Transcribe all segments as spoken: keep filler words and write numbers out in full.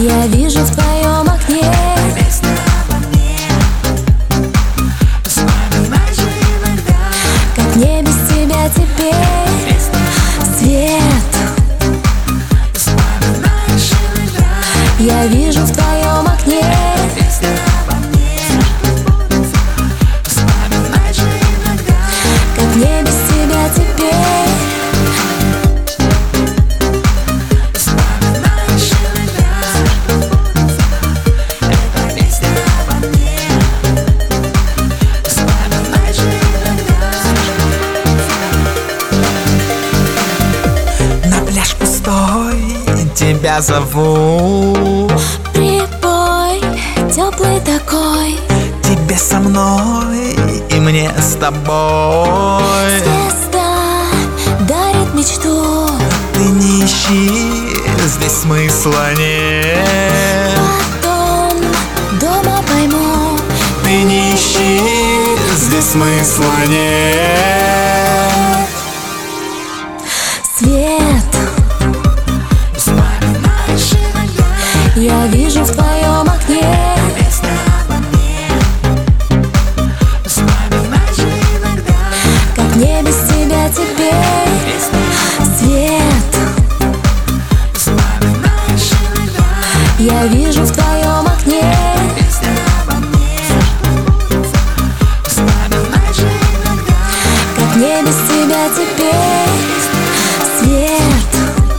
Я вижу в твоем окне как мне без тебя теперь. Свет, я вижу в твоем окне как мне без тебя теперь. Тебя зову. Прибой теплый такой, Тебе со мной и мне с тобой. звезда дарит мечту. Ты не ищи, здесь смысла нет. Потом дома пойму. Ты не ищи, здесь смысла нет. Свет, я вижу в твоем окне как мне без тебя теперь. Свет, я вижу в твоем окне как мне без тебя теперь. Свет,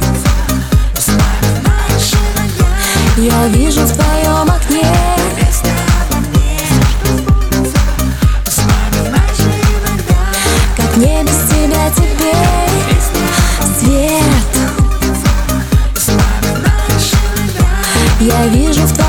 я вижу в твоем окне как мне без тебя теперь. Свет, я вижу в твоем